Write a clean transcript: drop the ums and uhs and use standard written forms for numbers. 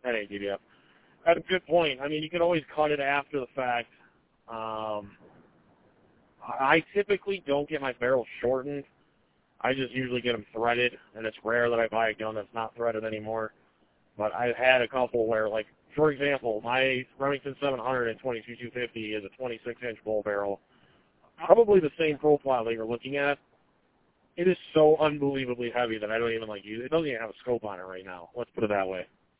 That ain't DBF. That's a good point. I mean, you can always cut it after the fact. I typically don't get my barrels shortened. I just usually get them threaded, and it's rare that I buy a gun that's not threaded anymore. But I've had a couple where, like, for example, my Remington 700 and 22-250 is a 26-inch bull barrel. Probably the same profile that you're looking at. It is so unbelievably heavy that I don't even like use it. It doesn't even have a scope on it right now. Let's put it that way.